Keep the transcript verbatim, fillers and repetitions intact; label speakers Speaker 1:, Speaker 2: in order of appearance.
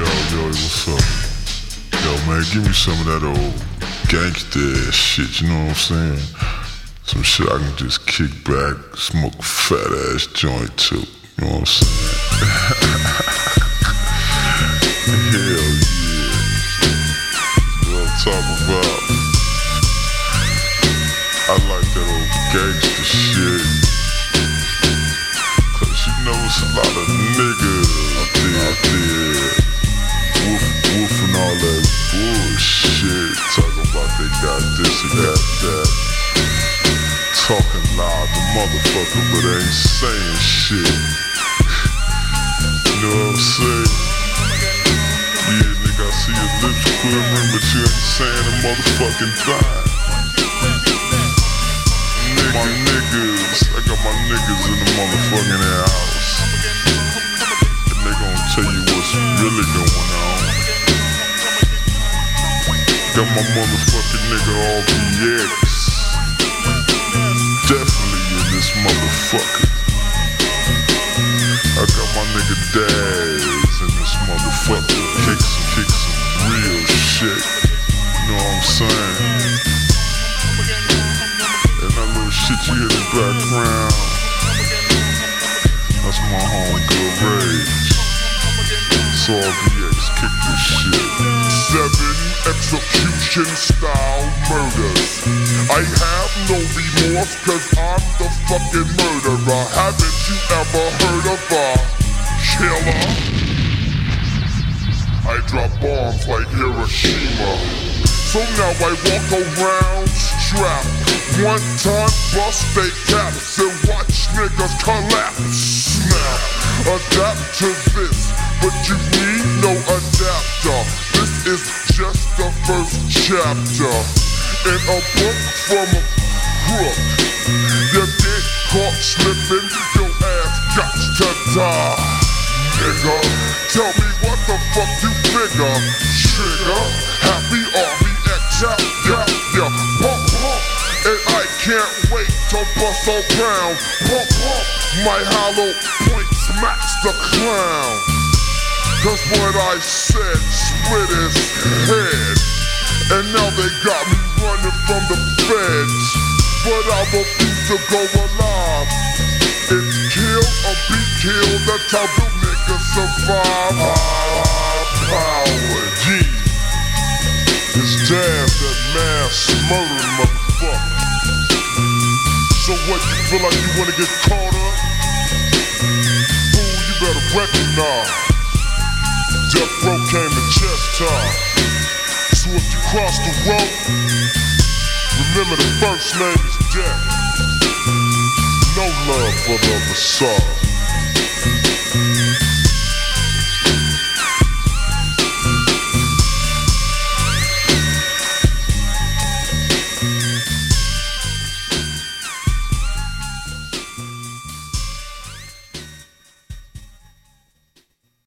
Speaker 1: Yo, yo, what's up? Yo, man, give me some of that old gangsta ass shit, you know what I'm saying? Some shit I can just kick back, smoke a fat ass joint too, you know what I'm saying? Hell yeah. What I'm talking about. I like that old gangsta shit. Cause you know it's a lot of niggas out there, out there. Woof, woof and all that bullshit. Talking about they got this and that, that. Talking loud, the motherfucker, but they ain't saying shit. You know what I'm saying? Yeah, nigga, I see your lips quivering, but you ain't saying a motherfucking thing. Nigga, my niggas, I got my niggas in the motherfucking house. And they gon' tell you what's really going on. Got my motherfucking nigga R B X. Definitely in this motherfucker. I got my nigga Daz in this motherfucker. Kick some, kick some real shit. You know what I'm saying? And that little shit you hear in the background, that's my homegirl Rage. So R B X, kick this shit. Seven execution style murders. I have no remorse cause I'm the fucking murderer. Haven't you ever heard of a killer? I drop bombs like Hiroshima. So now I walk around strapped. One time bust they caps and watch niggas collapse. Now adapt to this, but you need no adapter. This is just the first chapter in a book from a crook. You get caught slipping, your ass got to die. Nigga, tell me what the fuck you figure. Trigger, happy R B X out, yeah, yeah, pump, pump. And I can't wait to bust around. Pump, pump, my hollow point smacks the clown. Cause what I said split his head. And now they got me running from the feds. But I refuse to go alive. It's kill or be killed, that's how the niggas survive. High power, G. It's Daz, that mass murdering motherfucker. So what, you feel like you wanna get caught up? Fool, you better recognize Death Row came to chest time. So if you cross the road, remember the first name is Death. No love for the other side.